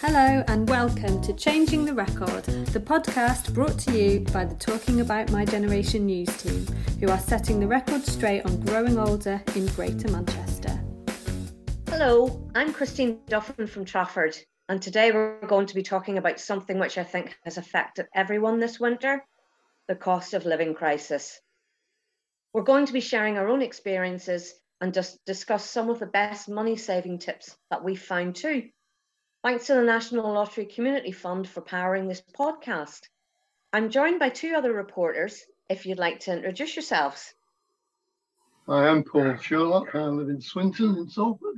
Hello and welcome to Changing the Record, the podcast brought to you by the Talking About My Generation news team, who are setting the record straight on growing older in Greater Manchester. Hello, I'm Christine Duffin from Trafford, and today we're going to be talking about something which I think has affected everyone this winter, the cost of living crisis. We're going to be sharing our own experiences and just discuss some of the best money-saving tips that we've found too. Thanks to the National Lottery Community Fund for powering this podcast. I'm joined by two other reporters, if you'd like to introduce yourselves. I am Paul Sherlock. I live in Swinton in Salford.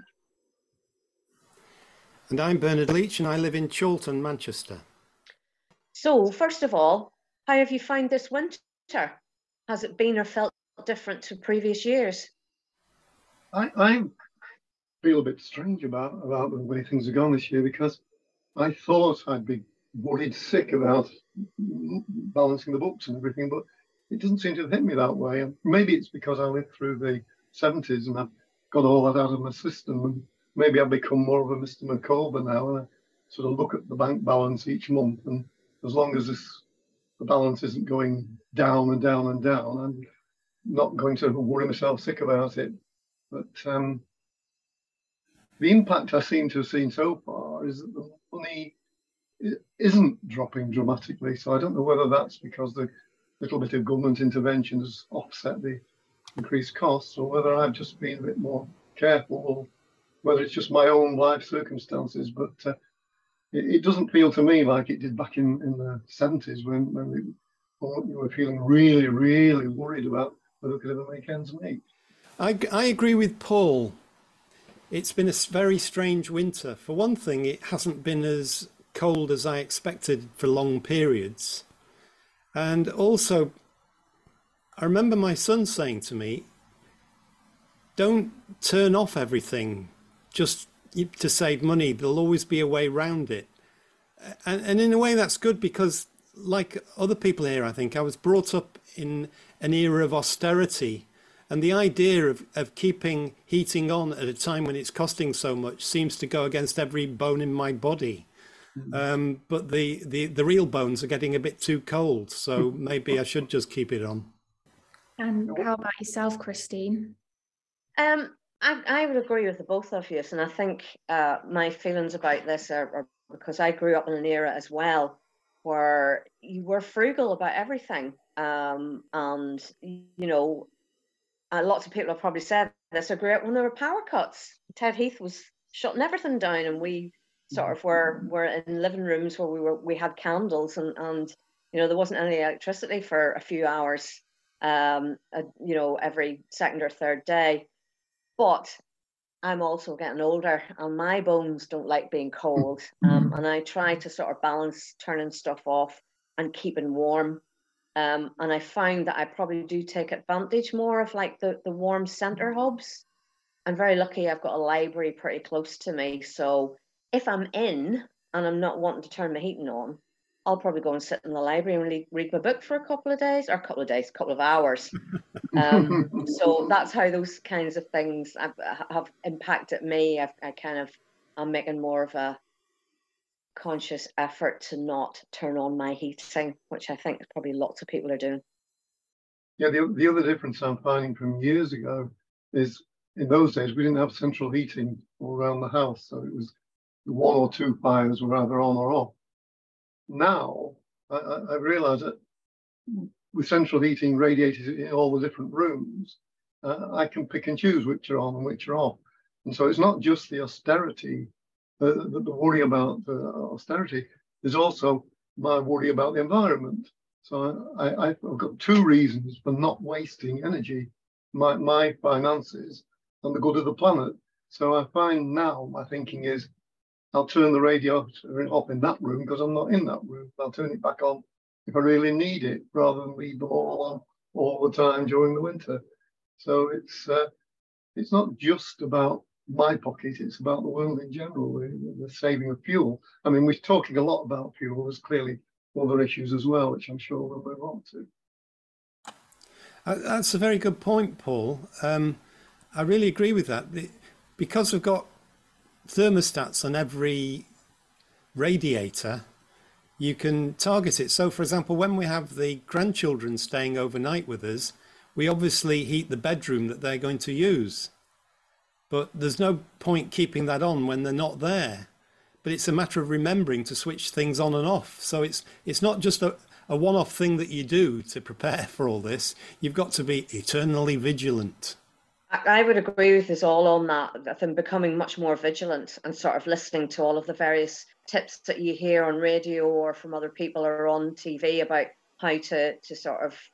And I'm Bernard Leach and I live in Chorlton, Manchester. So, first of all, how have you found this winter? Has it been or felt different to previous years? I feel a bit strange about the way things have gone this year, because I thought I'd be worried sick about balancing the books and everything, but it doesn't seem to have hit me that way. And maybe it's because I lived through the 70s and I've got all that out of my system, and maybe I've become more of a Mr. McCober now, and I sort of look at the bank balance each month, and as long as the balance isn't going down and down and down, I'm not going to worry myself sick about it. But the impact I seem to have seen so far is that the money isn't dropping dramatically. So I don't know whether that's because the little bit of government intervention has offset the increased costs, or whether I've just been a bit more careful, or whether it's just my own life circumstances. But it doesn't feel to me like it did back in the 70s when you were feeling really, really worried about whether we could ever make ends meet. I agree with Paul. It's been a very strange winter. For one thing, it hasn't been as cold as I expected for long periods. And also, I remember my son saying to me, don't turn off everything just to save money. There'll always be a way around it. And in a way, that's good, because like other people here, I think, I was brought up in an era of austerity. And the idea of keeping heating on at a time when it's costing so much seems to go against every bone in my body. But the real bones are getting a bit too cold. So maybe I should just keep it on. And how about yourself, Christine? I would agree with the both of you. And I think my feelings about this are because I grew up in an era as well where you were frugal about everything. And, you know, lots of people have probably said this. I grew up when there were power cuts. Ted Heath was shutting everything down, and we sort of were in living rooms where we had candles, and you know, there wasn't any electricity for a few hours, you know, every second or third day. But I'm also getting older, and my bones don't like being cold, and I try to sort of balance turning stuff off and keeping warm. And I found that I probably do take advantage more of like the warm centre hubs. I'm very lucky I've got a library pretty close to me. So if I'm in and I'm not wanting to turn my heating on, I'll probably go and sit in the library and read my book for a couple of hours. So that's how those kinds of things have impacted me. I'm making more of a conscious effort to not turn on my heating, which I think probably lots of people are doing. Yeah, the other difference I'm finding from years ago is in those days we didn't have central heating all around the house, so it was one or two fires were either on or off. Now I realise that with central heating radiators in all the different rooms, I can pick and choose which are on and which are off, and so it's not just the austerity. The worry about austerity is also my worry about the environment. So I've got two reasons for not wasting energy, my finances and the good of the planet. So I find now my thinking is I'll turn the radiator off in that room because I'm not in that room. I'll turn it back on if I really need it, rather than leave them all on all the time during the winter. So it's not just about my pocket, it's about the world in general, the saving of fuel. I mean, we're talking a lot about fuel. There's clearly other issues as well, which I'm sure we'll move on to. That's a very good point, Paul. I really agree with that. Because we've got thermostats on every radiator, you can target it. So, for example, when we have the grandchildren staying overnight with us, we obviously heat the bedroom that they're going to use. But there's no point keeping that on when they're not there. But it's a matter of remembering to switch things on and off. So it's not just a one-off thing that you do to prepare for all this. You've got to be eternally vigilant. I would agree with us all on that. I think becoming much more vigilant and sort of listening to all of the various tips that you hear on radio or from other people or on TV about how to sort of,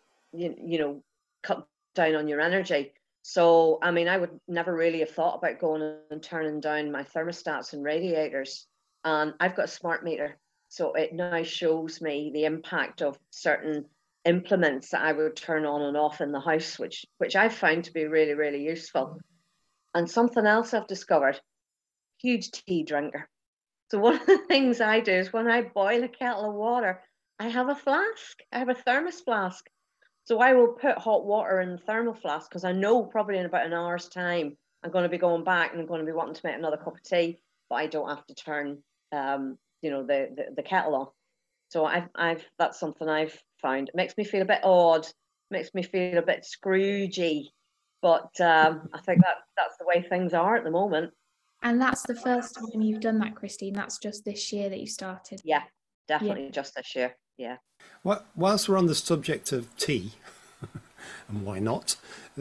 cut down on your energy. So, I mean, I would never really have thought about going and turning down my thermostats and radiators. And I've got a smart meter. So it now shows me the impact of certain implements that I would turn on and off in the house, which I've found to be really, really useful. And something else I've discovered, huge tea drinker. So one of the things I do is when I boil a kettle of water, I have a flask. I have a thermos flask. So I will put hot water in the thermal flask because I know probably in about an hour's time I'm going to be going back and I'm going to be wanting to make another cup of tea, but I don't have to turn the kettle on. So I've that's something I've found. It makes me feel a bit odd, makes me feel a bit Scroogey, but I think that's the way things are at the moment. And that's the first time you've done that, Christine. That's just this year that you started. Yeah, definitely just this year. Yeah. Well, whilst we're on the subject of tea, and why not,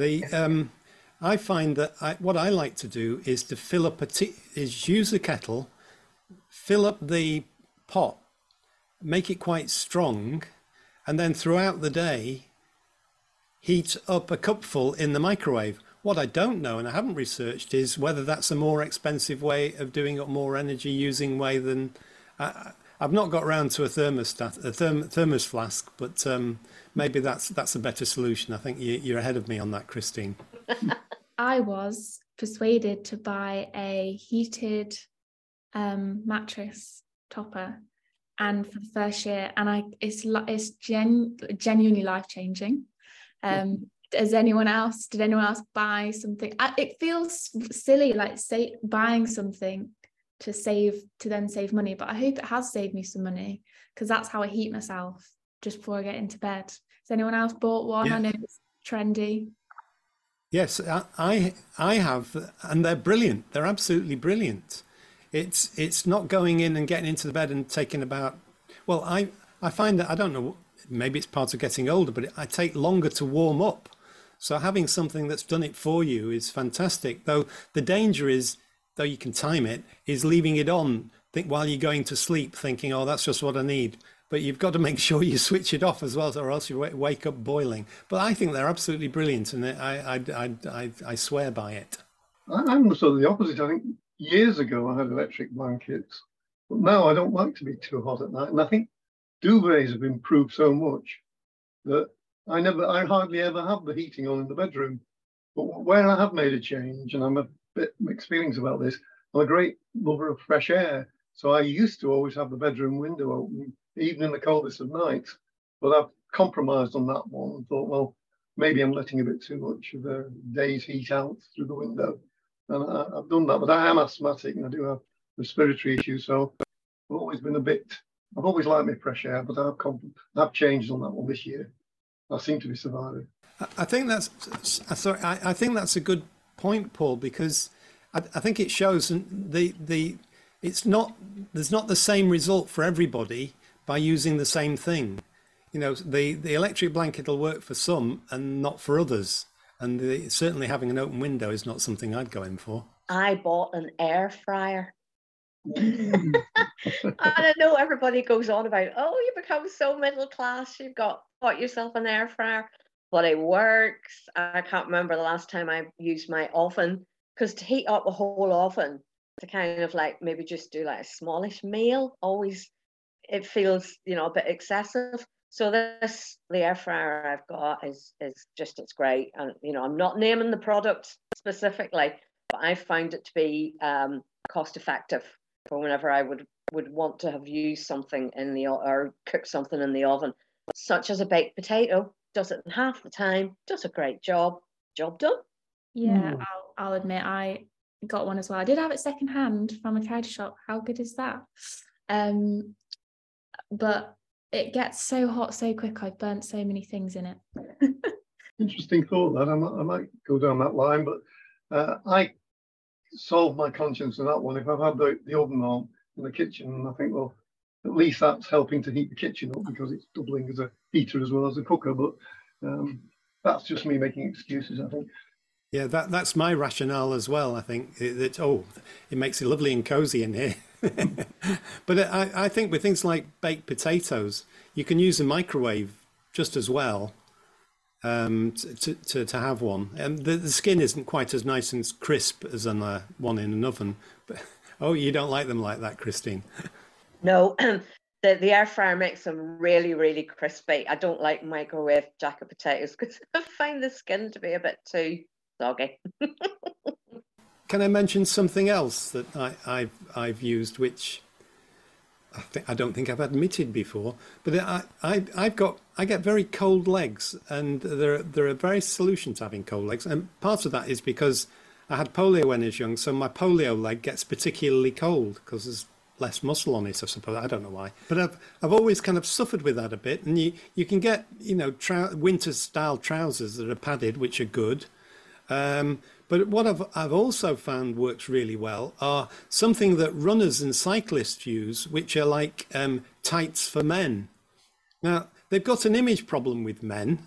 I find that what I like to do is to fill up use the kettle, fill up the pot, make it quite strong, and then throughout the day, heat up a cupful in the microwave. What I don't know, and I haven't researched, is whether that's a more expensive way of doing up more energy using way than... I've not got around to a thermos flask, but maybe that's a better solution. I think you're ahead of me on that, Christine. I was persuaded to buy a heated mattress topper, and for the first year, and it's genuinely life-changing. Did anyone else buy something? It feels silly, like buying something to then save money, but I hope it has saved me some money, because that's how I heat myself just before I get into bed. Has anyone else bought one? Yeah. I know it's trendy. Yes, I have, and they're brilliant. They're absolutely brilliant. It's not going in and getting into the bed and taking about, well, I find that, I don't know, maybe it's part of getting older, but I take longer to warm up. So having something that's done it for you is fantastic. Though the danger is, though you can time it, is leaving it on while you're going to sleep, thinking, oh, that's just what I need. But you've got to make sure you switch it off as well, or else you wake up boiling. But I think they're absolutely brilliant, and I swear by it. I'm sort of the opposite. I think years ago I had electric blankets, but now I don't like to be too hot at night. And I think duvets have improved so much that I hardly ever have the heating on in the bedroom. But where I have made a change, and I'm a bit mixed feelings about this, I'm a great lover of fresh air. So I used to always have the bedroom window open, even in the coldest of nights. But I've compromised on that one and thought, well, maybe I'm letting a bit too much of the day's heat out through the window. And I've done that, but I am asthmatic and I do have respiratory issues. So I've always liked my fresh air, but I've changed on that one this year. I seem to be surviving. I think that's a good point, Paul, because I think it shows there's not the same result for everybody by using the same thing. You know, the electric blanket will work for some and not for others. And certainly having an open window is not something I'd go in for. I bought an air fryer. And I know everybody goes on about, oh, you become so middle class, you've bought yourself an air fryer, but it works. I can't remember the last time I used my oven, because to heat up a whole oven to kind of like maybe just do like a smallish meal, always it feels, a bit excessive. So the air fryer I've got is it's great. And, I'm not naming the product specifically, but I found it to be cost effective for whenever I would want to have used something or cook something in the oven, such as a baked potato. Does it in half the time, does a great job done. Yeah, I'll admit I got one as well. I did have it secondhand from a charity shop. How good is that? But it gets so hot so quick. I've burnt so many things in it. Interesting thought that. I might go down that line, but I solve my conscience in that one. If I've had the oven on in the kitchen, I think, well, at least that's helping to heat the kitchen up because it's doubling as a heater as well as a cooker. But that's just me making excuses, I think. Yeah, that's my rationale as well. I think it makes it lovely and cozy in here. But I think with things like baked potatoes, you can use a microwave just as well to have one. And the skin isn't quite as nice and crisp as on one in an oven. But, you don't like them like that, Christine? No, the air fryer makes them really, really crispy. I don't like microwave jacket potatoes because I find the skin to be a bit too soggy. Can I mention something else that I've used, which I don't think I've admitted before, but I get very cold legs, and there are various solutions to having cold legs, and part of that is because I had polio when I was young, so my polio leg gets particularly cold because there's less muscle on it, I suppose. I don't know why, but I've always kind of suffered with that a bit. And you can get winter style trousers that are padded, which are good. But what I've also found works really well are something that runners and cyclists use, which are like tights for men. Now, they've got an image problem with men.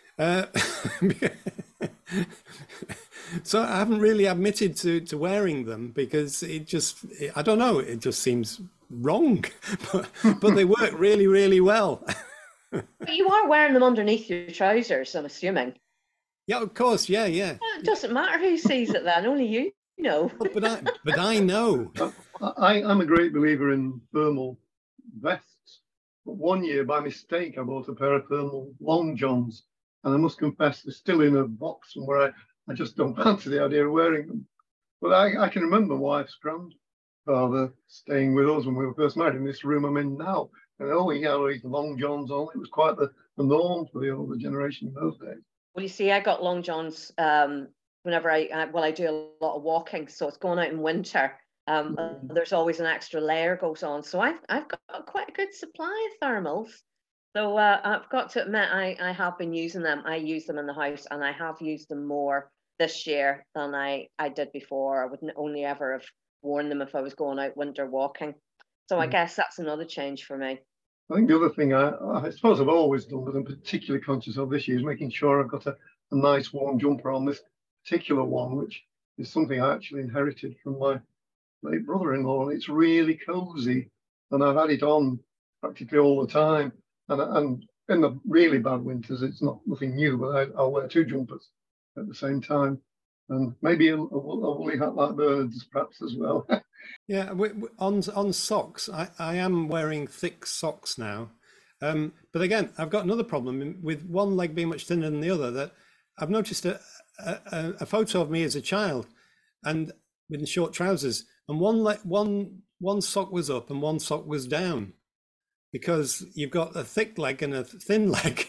So I haven't really admitted to wearing them because it just seems wrong. But they work really, really well. But you are wearing them underneath your trousers, I'm assuming. Yeah, of course. Yeah. It doesn't matter who sees it then, only you know. But I know. I'm a great believer in thermal vests. But one year, by mistake, I bought a pair of thermal long johns. And I must confess, they're still in a box somewhere. I just don't fancy the idea of wearing them. But I can remember my wife's grandfather staying with us when we were first married in this room I'm in now. And he had all these long johns on. It was quite the norm for the older generation in those days. Well, you see, I got long johns whenever I do a lot of walking. So it's going out in winter. There's always an extra layer goes on. So I've got quite a good supply of thermals. So I've got to admit, I have been using them. I use them in the house, and I have used them more this year than I did before. I wouldn't only ever have worn them if I was going out winter walking. So I guess that's another change for me. I think the other thing I suppose I've always done, but I'm particularly conscious of this year, is making sure I've got a nice warm jumper on. This particular one, which is something I actually inherited from my late brother-in-law, and it's really cozy, and I've had it on practically all the time. And in the really bad winters, it's nothing new, but I'll wear two jumpers at the same time, and maybe a woolly hat like birds, perhaps as well. Yeah, on socks, I am wearing thick socks now, but again, I've got another problem with one leg being much thinner than the other. That I've noticed a photo of me as a child, and with short trousers, and one sock was up and one sock was down. Because you've got a thick leg and a thin leg.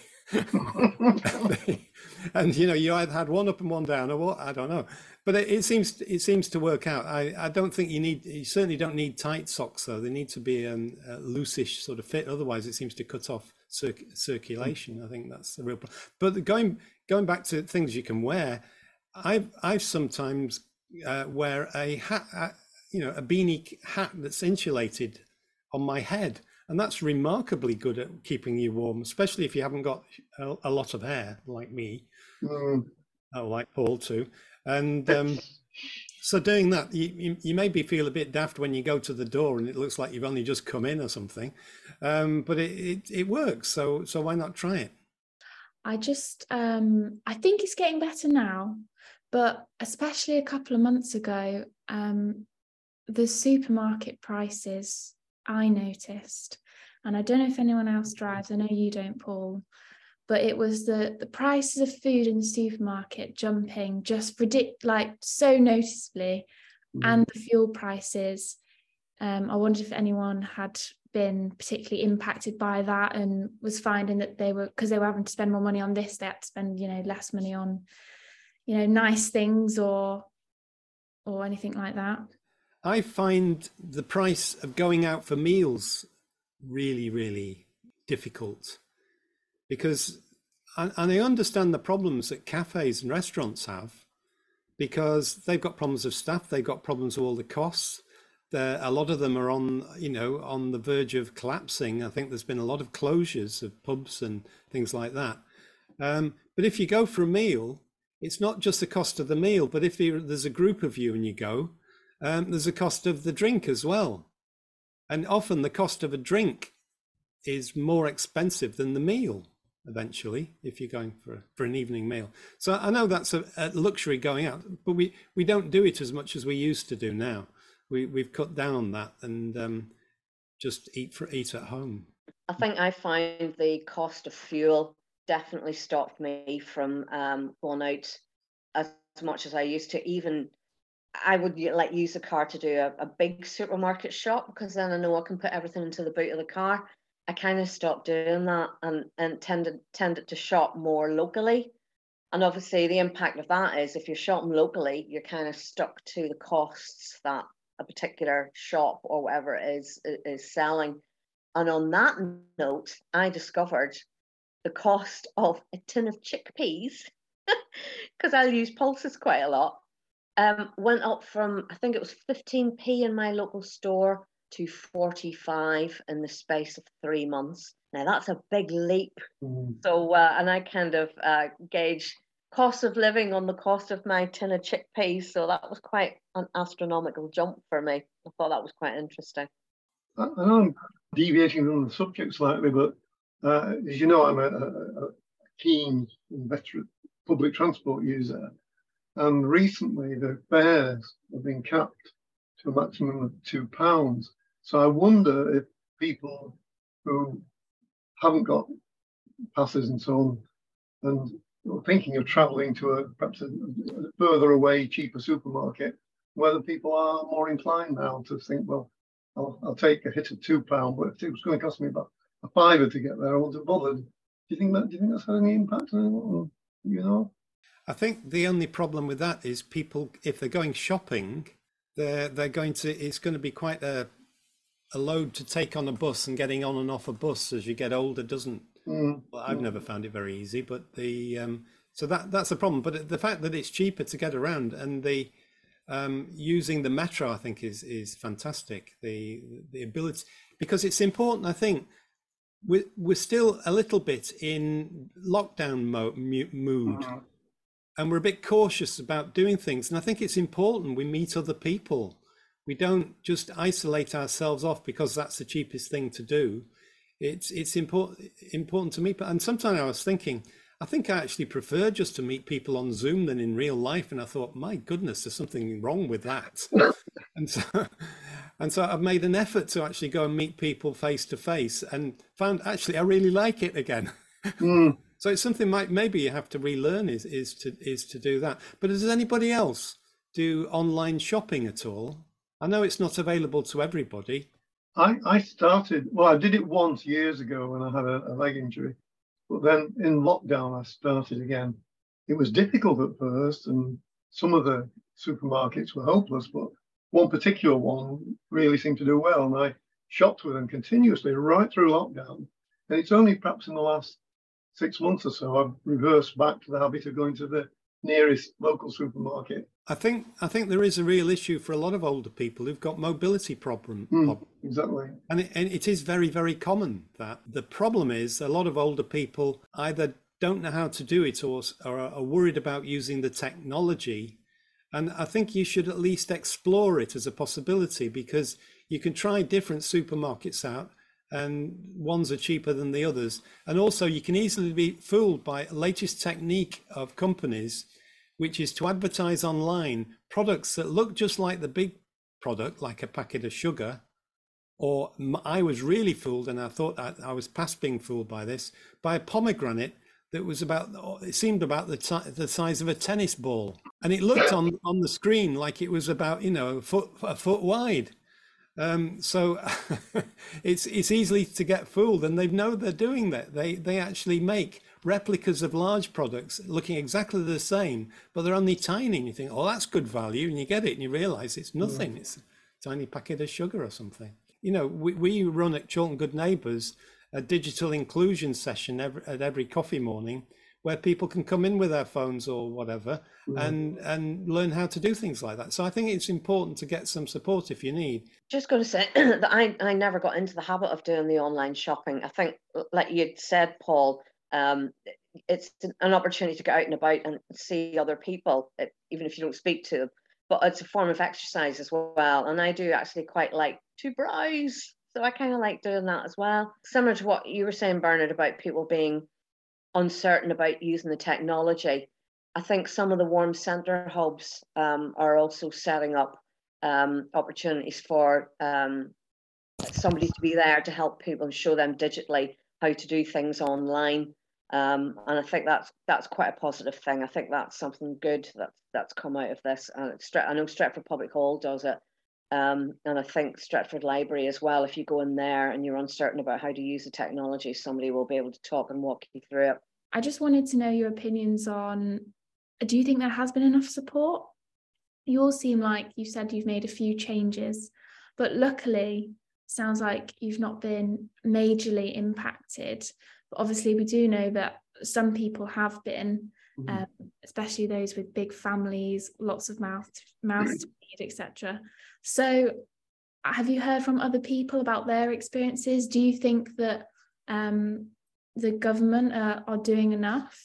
And you either had one up and one down, or what, I don't know. But it seems to work out. I don't think you certainly don't need tight socks though. They need to be a loosish sort of fit. Otherwise it seems to cut off circulation. I think that's the real problem. But going back to things you can wear, I sometimes wear a hat, a beanie hat that's insulated on my head. And that's remarkably good at keeping you warm, especially if you haven't got a lot of hair like me, or like Paul too. And so doing that, you maybe feel a bit daft when you go to the door and it looks like you've only just come in or something. But it works, so why not try it? I think it's getting better now, but especially a couple of months ago, the supermarket prices I noticed, and I don't know if anyone else drives, I know you don't, Paul, but it was the prices of food in the supermarket jumping just so noticeably, and the fuel prices. I wondered if anyone had been particularly impacted by that and was finding that because they were having to spend more money on this, they had to spend less money on nice things or anything like that. I find the price of going out for meals really, really difficult, because, and I understand the problems that cafes and restaurants have, because they've got problems of staff, they've got problems with all the costs. A lot of them are on, on the verge of collapsing. I think there's been a lot of closures of pubs and things like that. But if you go for a meal, it's not just the cost of the meal, but if there's a group of you and you go, there's a cost of the drink as well. And often the cost of a drink is more expensive than the meal eventually, if you're going for an evening meal. So I know that's a luxury going out, but we don't do it as much as we used to do now. We've cut down on that and just eat at home. I think I find the cost of fuel definitely stopped me from going out as much as I used to. Even I would use the car to do a big supermarket shop, because then I know I can put everything into the boot of the car. I kind of stopped doing that and tended to shop more locally. And obviously the impact of that is, if you're shopping locally, you're kind of stuck to the costs that a particular shop or whatever it is selling. And on that note, I discovered the cost of a tin of chickpeas, because I use pulses quite a lot, went up from, I think it was 15p in my local store to 45 in the space of 3 months. Now that's a big leap. So, and I kind of gauge cost of living on the cost of my tin of chickpeas. So that was quite an astronomical jump for me. I thought that was quite interesting. I know I'm deviating from the subject slightly, but as you know, I'm a keen veteran public transport user. And recently the fares have been capped to a maximum of £2. So I wonder if people who haven't got passes and so on, and are thinking of travelling to perhaps a further away, cheaper supermarket, whether people are more inclined now to think, well, I'll take a hit of £2, but if it was going to cost me about a £5 to get there, I wouldn't have bothered. Do you think that's had any impact on it? I think the only problem with that is people, if they're going shopping, it's going to be quite a load to take on a bus, and getting on and off a bus as you get older doesn't. Well, I've never found it very easy, but so that's a problem. But the fact that it's cheaper to get around, and the using the metro, I think is fantastic. The ability, because it's important. I think we're still a little bit in lockdown mood. And we're a bit cautious about doing things. And I think it's important we meet other people. We don't just isolate ourselves off because that's the cheapest thing to do. It's important to meet. And sometimes I was thinking, I think I actually prefer just to meet people on Zoom than in real life. And I thought, my goodness, there's something wrong with that. and so I've made an effort to actually go and meet people face to face, and found actually I really like it again. So it's something maybe you have to relearn is to do that. But does anybody else do online shopping at all? I know it's not available to everybody. I did it once years ago when I had a leg injury, but then in lockdown I started again. It was difficult at first, and some of the supermarkets were hopeless, but one particular one really seemed to do well, and I shopped with them continuously right through lockdown. And it's only perhaps in the last 6 months or so I've reversed back to the habit of going to the nearest local supermarket. I think there is a real issue for a lot of older people who've got mobility problems. Exactly. And it is very, very common. That the problem is a lot of older people either don't know how to do it or are worried about using the technology. And I think you should at least explore it as a possibility, because you can try different supermarkets out, and ones are cheaper than the others. And also you can easily be fooled by the latest technique of companies, which is to advertise online products that look just like the big product, like a packet of sugar. Or I was really fooled, and I thought I was past being fooled by this, by a pomegranate that was it seemed about the size of a tennis ball. And it looked on the screen like it was about, a foot wide. So it's easily to get fooled, and they know they're doing that. They actually make replicas of large products looking exactly the same, but they're only tiny. And you think, oh, that's good value, and you get it, and you realize it's nothing. tiny packet of sugar or something. You know, we run at Chorlton Good Neighbours a digital inclusion session at every coffee morning, where people can come in with their phones or whatever and learn how to do things like that. So I think it's important to get some support if you need. Just going to say that I never got into the habit of doing the online shopping. I think, like you'd said, Paul, it's an opportunity to get out and about and see other people, even if you don't speak to them. But it's a form of exercise as well. And I do actually quite like to browse. So I kind of like doing that as well. Similar to what you were saying, Bernard, about people being uncertain about using the technology. I think some of the warm centre hubs are also setting up opportunities for somebody to be there to help people and show them digitally how to do things online. And I think that's quite a positive thing. I think that's something good that's come out of this. I know Stretford Public Hall does it. And I think Stretford Library as well. If you go in there and you're uncertain about how to use the technology, somebody will be able to talk and walk you through it. I just wanted to know your opinions on, do you think there has been enough support? You all seem like you said you've made a few changes, but luckily sounds like you've not been majorly impacted. But obviously we do know that some people have been, especially those with big families, lots of mouths to feed, etc. So have you heard from other people about their experiences? Do you think that the government are doing enough?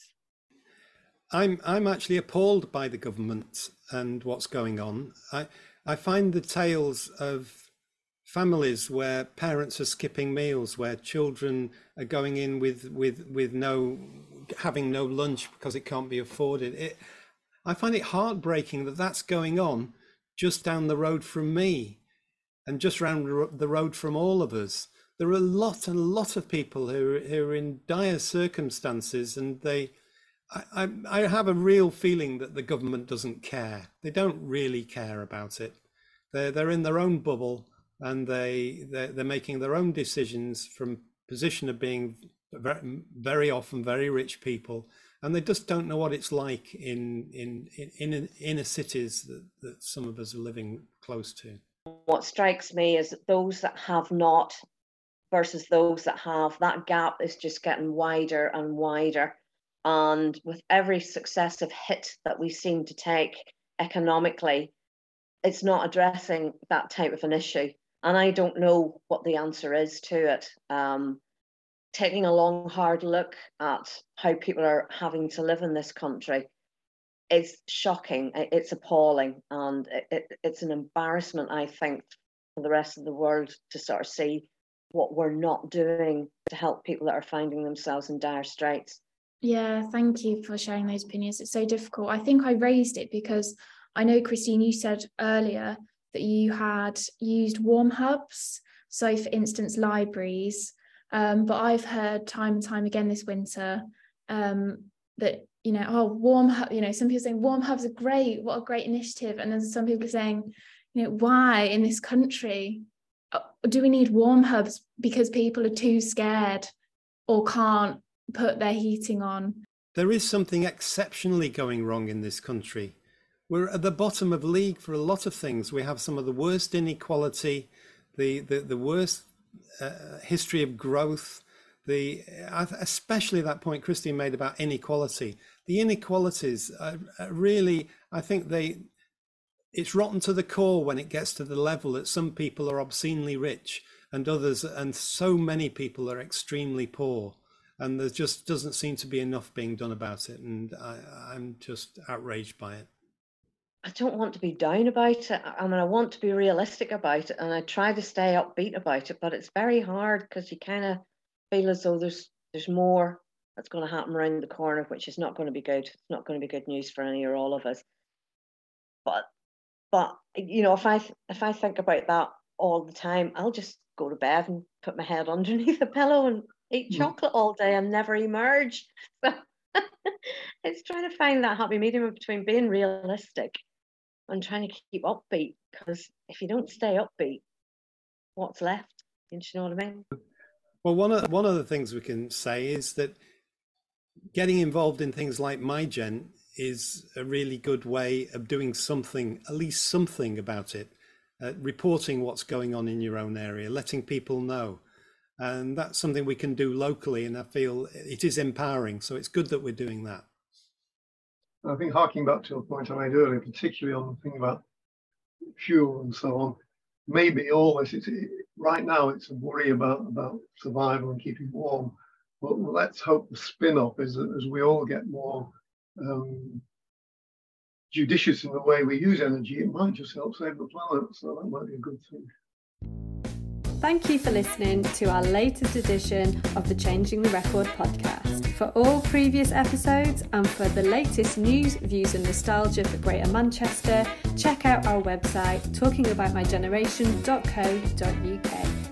I'm actually appalled by the government and what's going on. I find the tales of families where parents are skipping meals, where children are going in with having no lunch because it can't be afforded. I find it heartbreaking that that's going on just down the road from me and just round the road from all of us. There are a lot of people who are in dire circumstances, and I have a real feeling that the government doesn't care. They don't really care about it. They're in their own bubble, and they're making their own decisions from a position of being very often very rich people, and they just don't know what it's like in inner cities that some of us are living close to. What strikes me is that those that have not versus those that have, that gap is just getting wider and wider. And with every successive hit that we seem to take economically, it's not addressing that type of an issue. And I don't know what the answer is to it. Taking a long, hard look at how people are having to live in this country is shocking. It's appalling. And it's an embarrassment, I think, for the rest of the world to sort of see what we're not doing to help people that are finding themselves in dire straits. Yeah, thank you for sharing those opinions. It's so difficult. I think I raised it because I know, Christine, you said earlier that you had used warm hubs. So for instance, libraries. But I've heard time and time again this winter that, warm hub, some people saying warm hubs are great. What a great initiative. And then some people are saying, why in this country do we need warm hubs? Because people are too scared or can't put their heating on. There is something exceptionally going wrong in this country. We're at the bottom of league for a lot of things. We have some of the worst inequality, the worst history of growth, especially that point Christine made about inequality. The inequalities are really, I think it's rotten to the core when it gets to the level that some people are obscenely rich and others, and so many people are extremely poor. And there just doesn't seem to be enough being done about it. And I'm just outraged by it. I don't want to be down about it. I mean, I want to be realistic about it, and I try to stay upbeat about it, but it's very hard because you kind of feel as though there's more that's going to happen around the corner, which is not going to be good. It's not going to be good news for any or all of us. But if I think about that all the time, I'll just go to bed and put my head underneath a pillow and eat chocolate all day and never emerge. So it's trying to find that happy medium between being realistic and trying to keep upbeat, because if you don't stay upbeat, what's left? Do you know what I mean? Well, one of the things we can say is that getting involved in things like MyGen is a really good way of doing something, at least something about it. reporting what's going on in your own area, letting people know. And that's something we can do locally, and I feel it is empowering. So it's good that we're doing that. I think harking back to a point I made earlier, particularly on the thing about fuel and so on, maybe always right now it's a worry about survival and keeping warm. But let's hope the spin-off is that as we all get more judicious in the way we use energy, it might just help save the planet. So that might be a good thing. Thank you for listening to our latest edition of the Changing the Record podcast. For all previous episodes and for the latest news, views and nostalgia for Greater Manchester, check out our website talkingaboutmygeneration.co.uk.